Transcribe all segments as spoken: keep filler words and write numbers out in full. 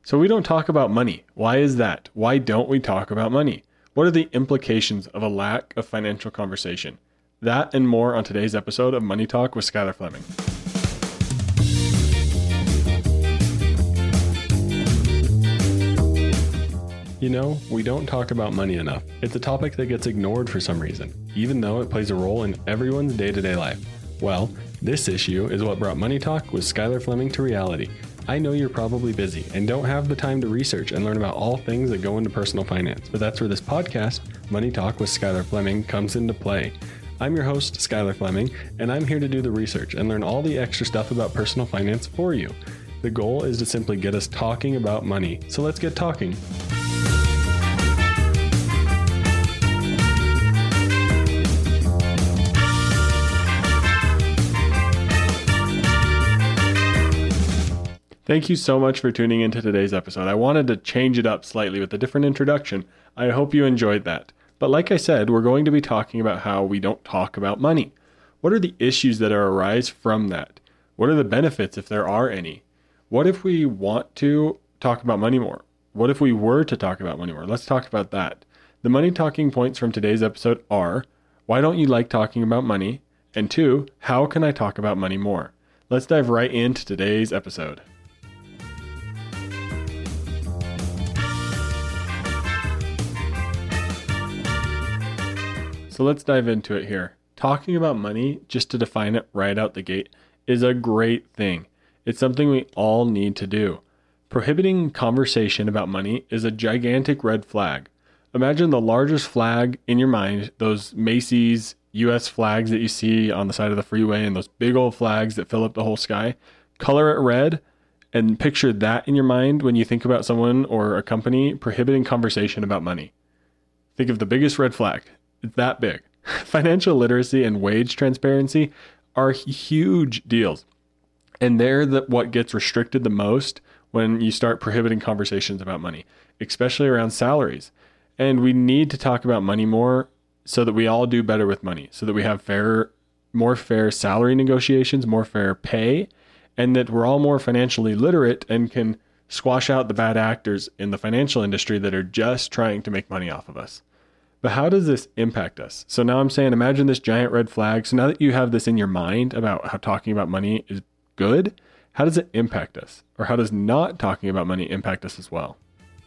So we don't talk about money. Why is that? Why don't we talk about money? What are the implications of a lack of financial conversation? That and more on today's episode of Money Talk with Skylar Fleming. You know, we don't talk about money enough. It's a topic that gets ignored for some reason, even though it plays a role in everyone's day-to-day life. Well, this issue is what brought Money Talk with Skylar Fleming to reality. I know you're probably busy and don't have the time to research and learn about all things that go into personal finance, but that's where this podcast, Money Talk with Skylar Fleming, comes into play. I'm your host, Skylar Fleming, and I'm here to do the research and learn all the extra stuff about personal finance for you. The goal is to simply get us talking about money, so let's get talking. Thank you so much for tuning into today's episode. I wanted to change it up slightly with a different introduction. I hope you enjoyed that. But like I said, we're going to be talking about how we don't talk about money. What are the issues that arise from that? What are the benefits if there are any? What if we want to talk about money more? What if we were to talk about money more? Let's talk about that. The money talking points from today's episode are, why don't you like talking about money? And two, how can I talk about money more? Let's dive right into today's episode. So let's dive into it here. Talking about money, just to define it right out the gate, is a great thing. It's something we all need to do. Prohibiting conversation about money is a gigantic red flag. Imagine the largest flag in your mind, those Macy's U S flags that you see on the side of the freeway and those big old flags that fill up the whole sky. Color it red and picture that in your mind when you think about someone or a company prohibiting conversation about money. Think of the biggest red flag. It's that big. Financial literacy and wage transparency are huge deals. And they're the, what gets restricted the most when you start prohibiting conversations about money, especially around salaries. And we need to talk about money more so that we all do better with money, so that we have fair, more fair salary negotiations, more fair pay, and that we're all more financially literate and can squash out the bad actors in the financial industry that are just trying to make money off of us. But how does this impact us? So now I'm saying, imagine this giant red flag. So now that you have this in your mind about how talking about money is good, how does it impact us? Or how does not talking about money impact us as well?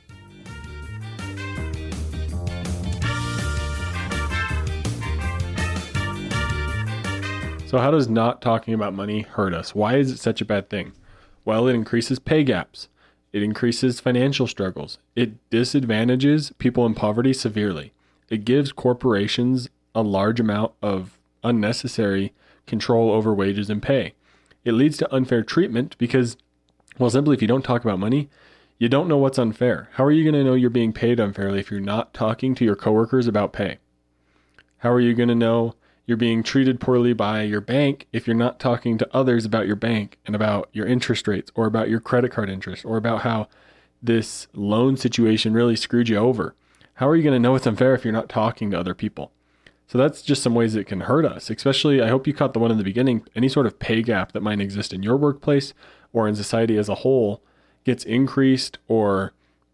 So how does not talking about money hurt us? Why is it such a bad thing? Well, it increases pay gaps. It increases financial struggles. It disadvantages people in poverty severely. It gives corporations a large amount of unnecessary control over wages and pay. It leads to unfair treatment because, well, simply if you don't talk about money, you don't know what's unfair. How are you going to know you're being paid unfairly if you're not talking to your coworkers about pay? How are you going to know you're being treated poorly by your bank if you're not talking to others about your bank and about your interest rates or about your credit card interest or about how this loan situation really screwed you over? How are you going to know it's unfair if you're not talking to other people? So that's just some ways it can hurt us, especially, I hope you caught the one in the beginning, any sort of pay gap that might exist in your workplace or in society as a whole gets increased or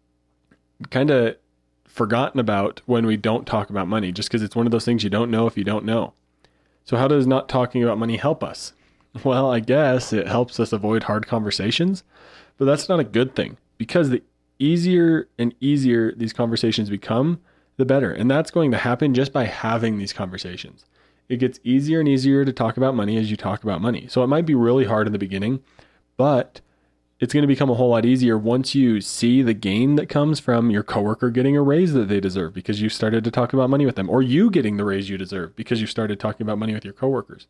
kind of forgotten about when we don't talk about money, just because it's one of those things you don't know if you don't know. So how does not talking about money help us? Well, I guess it helps us avoid hard conversations, but that's not a good thing because the easier and easier these conversations become, the better. And that's going to happen just by having these conversations. It gets easier and easier to talk about money as you talk about money. So it might be really hard in the beginning, but it's going to become a whole lot easier once you see the gain that comes from your coworker getting a raise that they deserve because you started to talk about money with them, or you getting the raise you deserve because you started talking about money with your coworkers.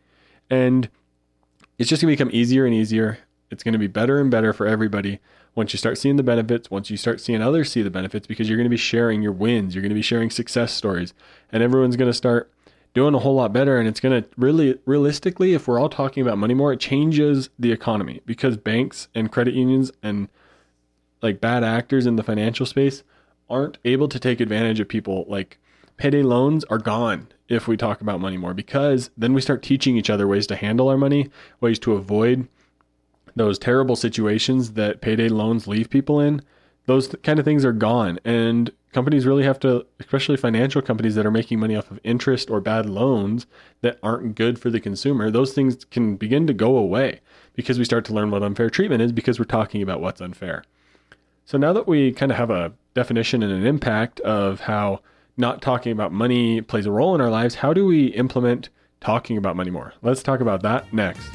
And it's just going to become easier and easier. It's going to be better and better for everybody once you start seeing the benefits, once you start seeing others see the benefits, because you're going to be sharing your wins, you're going to be sharing success stories, and everyone's going to start doing a whole lot better. And it's going to really, realistically, if we're all talking about money more, it changes the economy because banks and credit unions and like bad actors in the financial space aren't able to take advantage of people. Like payday loans are gone if we talk about money more, because then we start teaching each other ways to handle our money, ways to avoid those terrible situations that payday loans leave people in, those th- kind of things are gone. And companies really have to, especially financial companies that are making money off of interest or bad loans that aren't good for the consumer, those things can begin to go away because we start to learn what unfair treatment is, because we're talking about what's unfair. So now that we kind of have a definition and an impact of how not talking about money plays a role in our lives, how do we implement talking about money more? Let's talk about that next.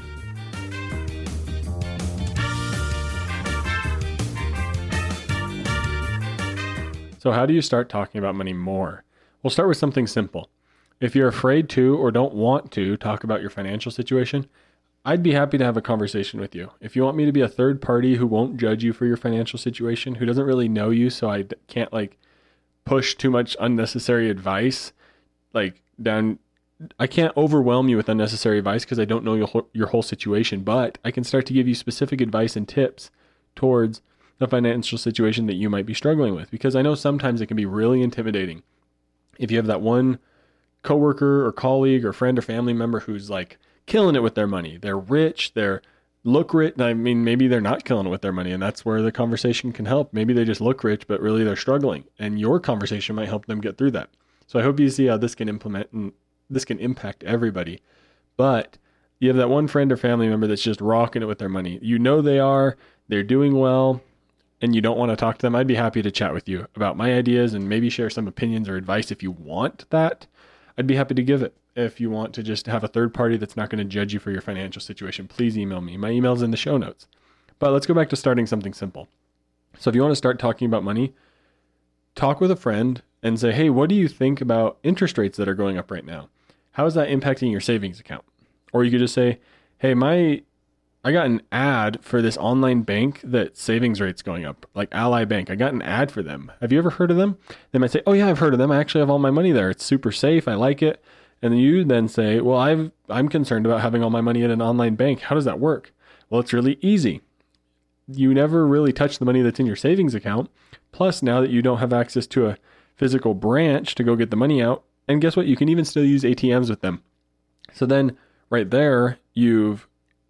So how do you start talking about money more? We'll start with something simple. If you're afraid to or don't want to talk about your financial situation, I'd be happy to have a conversation with you. If you want me to be a third party who won't judge you for your financial situation, who doesn't really know you, so I can't like push too much unnecessary advice, like down, I can't overwhelm you with unnecessary advice because I don't know your whole, your whole situation, but I can start to give you specific advice and tips towards the financial situation that you might be struggling with, because I know sometimes it can be really intimidating. If you have that one coworker or colleague or friend or family member who's like killing it with their money, they're rich, they're look rich. I mean, maybe they're not killing it with their money, and that's where the conversation can help. Maybe they just look rich, but really they're struggling, and your conversation might help them get through that. So I hope you see how this can implement and this can impact everybody. But you have that one friend or family member that's just rocking it with their money. You know they are, they're doing well, and you don't want to talk to them. I'd be happy to chat with you about my ideas and maybe share some opinions or advice if you want that. I'd be happy to give it. If you want to just have a third party that's not going to judge you for your financial situation, please email me. My email's in the show notes. But let's go back to starting something simple. So if you want to start talking about money, talk with a friend and say, hey, what do you think about interest rates that are going up right now? How is that impacting your savings account? Or you could just say, hey, my I got an ad for this online bank that savings rate's going up, like Ally Bank. I got an ad for them. Have you ever heard of them? They might say, oh yeah, I've heard of them. I actually have all my money there. It's super safe. I like it. And then you then say, well, I've, I'm concerned about having all my money in an online bank. How does that work? Well, it's really easy. You never really touch the money that's in your savings account. Plus, now that you don't have access to a physical branch to go get the money out, and guess what? You can even still use A T Ms with them. So then right there, you've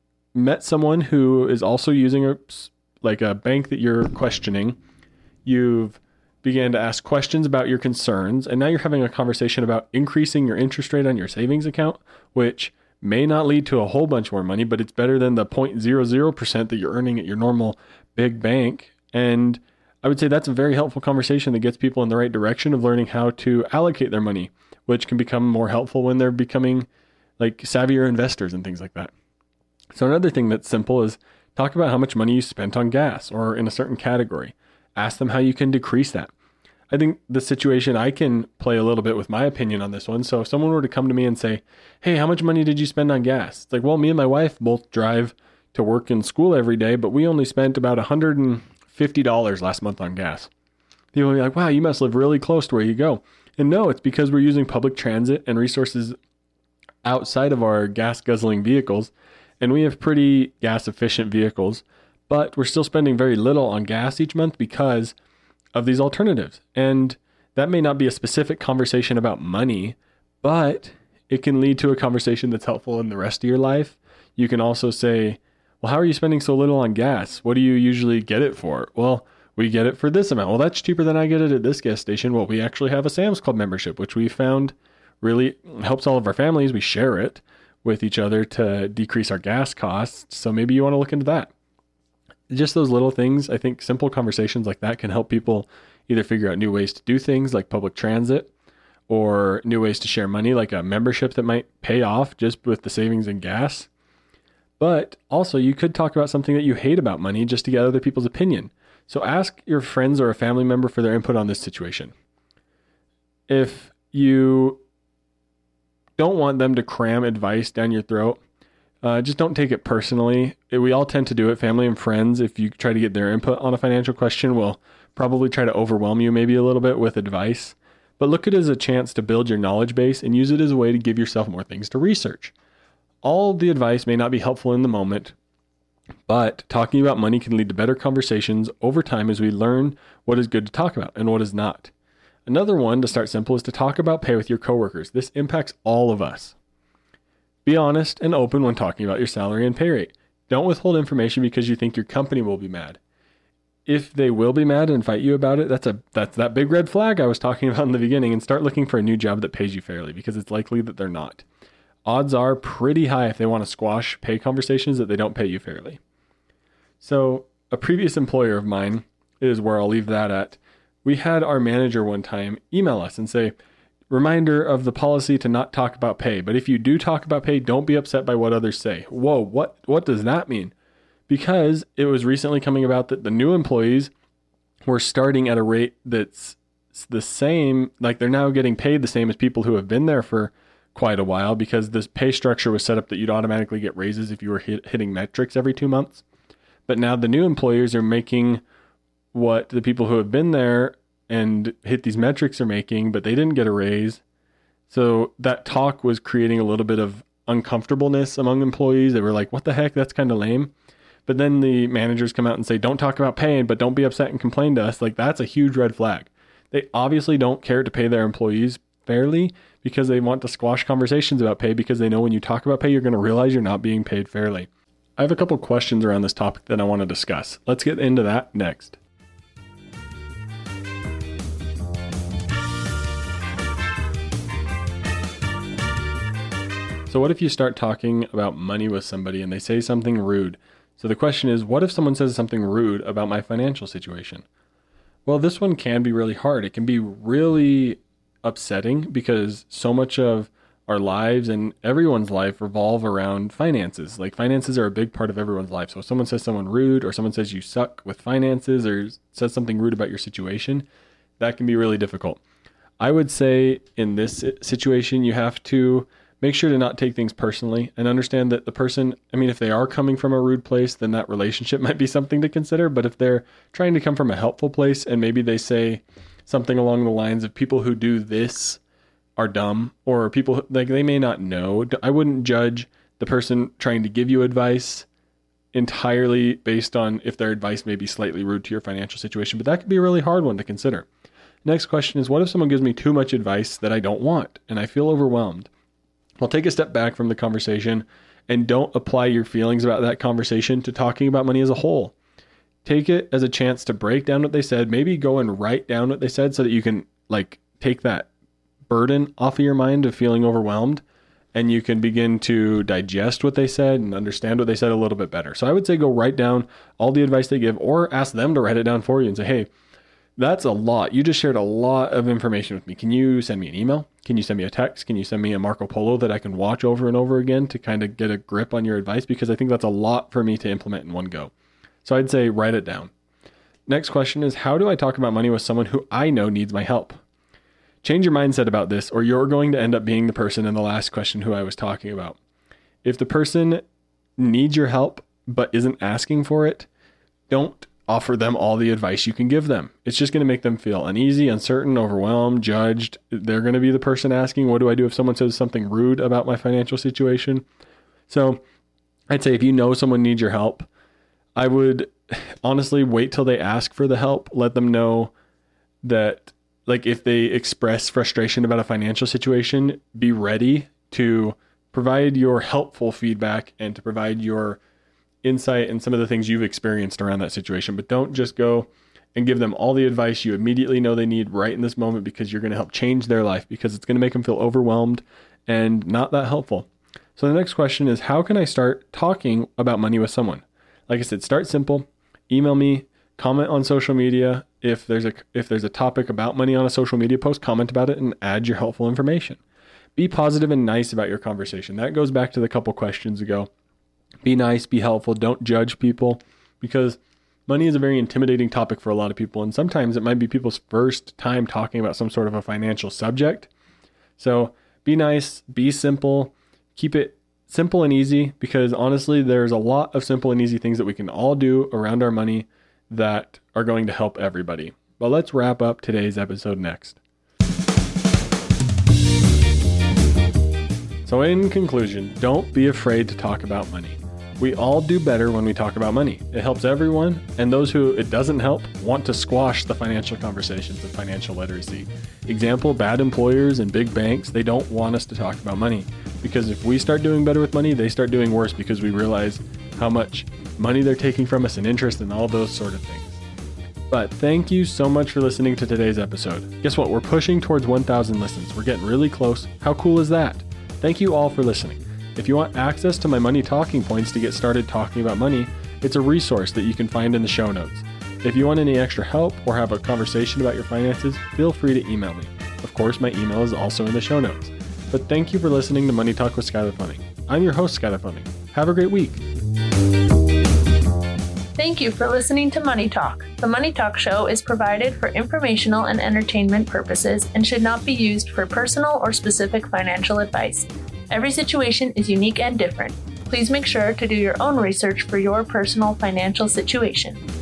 met someone who is also using a like a bank that you're questioning. You've began to ask questions about your concerns, and now you're having a conversation about increasing your interest rate on your savings account, which may not lead to a whole bunch more money, but it's better than the zero point zero zero percent that you're earning at your normal big bank. And I would say that's a very helpful conversation that gets people in the right direction of learning how to allocate their money, which can become more helpful when they're becoming like savvier investors and things like that. So another thing that's simple is talk about how much money you spent on gas or in a certain category. Ask them how you can decrease that. I think the situation, I can play a little bit with my opinion on this one. So if someone were to come to me and say, hey, how much money did you spend on gas? It's like, well, me and my wife both drive to work and school every day, but we only spent about one hundred fifty dollars last month on gas. People will be like, wow, you must live really close to where you go. And no, it's because we're using public transit and resources outside of our gas guzzling vehicles. And we have pretty gas efficient vehicles, but we're still spending very little on gas each month because of these alternatives. And that may not be a specific conversation about money, but it can lead to a conversation that's helpful in the rest of your life. You can also say, well, how are you spending so little on gas? What do you usually get it for? Well, we get it for this amount. Well, that's cheaper than I get it at this gas station. Well, we actually have a Sam's Club membership, which we found really helps all of our families. We share it with each other to decrease our gas costs. So maybe you want to look into that. Just those little things. I think simple conversations like that can help people either figure out new ways to do things like public transit, or new ways to share money, like a membership that might pay off just with the savings in gas. But also you could talk about something that you hate about money just to get other people's opinion. So ask your friends or a family member for their input on this situation. If you don't want them to cram advice down your throat, uh, just don't take it personally. We all tend to do it. Family and friends, if you try to get their input on a financial question, will probably try to overwhelm you maybe a little bit with advice. But look at it as a chance to build your knowledge base and use it as a way to give yourself more things to research. All the advice may not be helpful in the moment, but talking about money can lead to better conversations over time as we learn what is good to talk about and what is not. Another one to start simple is to talk about pay with your coworkers. This impacts all of us. Be honest and open when talking about your salary and pay rate. Don't withhold information because you think your company will be mad. If they will be mad and fight you about it, that's a that's that big red flag I was talking about in the beginning, and start looking for a new job that pays you fairly, because it's likely that they're not. Odds are pretty high, if they want to squash pay conversations, that they don't pay you fairly. So a previous employer of mine is where I'll leave that at. We had our manager one time email us and say, reminder of the policy to not talk about pay. But if you do talk about pay, don't be upset by what others say. Whoa, what, what does that mean? Because it was recently coming about that the new employees were starting at a rate that's the same, like they're now getting paid the same as people who have been there for quite a while, because this pay structure was set up that you'd automatically get raises if you were hit, hitting metrics every two months. But now the new employers are making what the people who have been there and hit these metrics are making, but they didn't get a raise. So that talk was creating a little bit of uncomfortableness among employees. They were like, what the heck? That's kind of lame. But then the managers come out and say, don't talk about pay, but don't be upset and complain to us. Like, that's a huge red flag. They obviously don't care to pay their employees fairly, because they want to squash conversations about pay, because they know when you talk about pay, you're going to realize you're not being paid fairly. I have a couple questions around this topic that I want to discuss. Let's get into that next. So what if you start talking about money with somebody and they say something rude? So the question is, what if someone says something rude about my financial situation? Well, this one can be really hard. It can be really upsetting, because so much of our lives and everyone's life revolve around finances. Like, finances are a big part of everyone's life. So if someone says someone rude, or someone says you suck with finances, or says something rude about your situation, that can be really difficult. I would say in this situation, you have to make sure to not take things personally and understand that the person, I mean, if they are coming from a rude place, then that relationship might be something to consider. But if they're trying to come from a helpful place, and maybe they say something along the lines of, people who do this are dumb, or people, like, they may not know, I wouldn't judge the person trying to give you advice entirely based on if their advice may be slightly rude to your financial situation. But that could be a really hard one to consider. Next question is, what if someone gives me too much advice that I don't want and I feel overwhelmed? Well, take a step back from the conversation and don't apply your feelings about that conversation to talking about money as a whole. Take it as a chance to break down what they said. Maybe go and write down what they said so that you can, like, take that burden off of your mind of feeling overwhelmed, and you can begin to digest what they said and understand what they said a little bit better. So I would say go write down all the advice they give, or ask them to write it down for you and say, hey, that's a lot. You just shared a lot of information with me. Can you send me an email? Can you send me a text? Can you send me a Marco Polo that I can watch over and over again to kind of get a grip on your advice? Because I think that's a lot for me to implement in one go. So I'd say write it down. Next question is, how do I talk about money with someone who I know needs my help? Change your mindset about this, or you're going to end up being the person in the last question who I was talking about. If the person needs your help but isn't asking for it, don't offer them all the advice you can give them. It's just going to make them feel uneasy, uncertain, overwhelmed, judged. They're going to be the person asking, what do I do if someone says something rude about my financial situation? So I'd say if you know someone needs your help, I would honestly wait till they ask for the help. Let them know that, like, if they express frustration about a financial situation, be ready to provide your helpful feedback and to provide your insight and some of the things you've experienced around that situation. But don't just go and give them all the advice you immediately know they need right in this moment, because you're going to help change their life, because it's going to make them feel overwhelmed and not that helpful. So the next question is, how can I start talking about money with someone? Like I said, start simple. Email me, comment on social media. If there's a if there's a topic about money on a social media post, comment about it and add your helpful information. Be positive and nice about your conversation. That goes back to the couple questions ago. Be nice, be helpful, don't judge people, because money is a very intimidating topic for a lot of people. And sometimes it might be people's first time talking about some sort of a financial subject. So be nice, be simple, keep it simple and easy, because honestly, there's a lot of simple and easy things that we can all do around our money that are going to help everybody. But let's wrap up today's episode next. So in conclusion, don't be afraid to talk about money. We all do better when we talk about money. It helps everyone, and those who it doesn't help want to squash the financial conversations of financial literacy. Example, bad employers and big banks, they don't want us to talk about money, because if we start doing better with money, they start doing worse, because we realize how much money they're taking from us and interest and all those sort of things. But thank you so much for listening to today's episode. Guess what? We're pushing towards one thousand listens. We're getting really close. How cool is that? Thank you all for listening. If you want access to my money talking points to get started talking about money, it's a resource that you can find in the show notes. If you want any extra help or have a conversation about your finances, feel free to email me. Of course, my email is also in the show notes. But thank you for listening to Money Talk with Skylar Fleming. I'm your host, Skylar Fleming. Have a great week. Thank you for listening to Money Talk. The Money Talk show is provided for informational and entertainment purposes and should not be used for personal or specific financial advice. Every situation is unique and different. Please make sure to do your own research for your personal financial situation.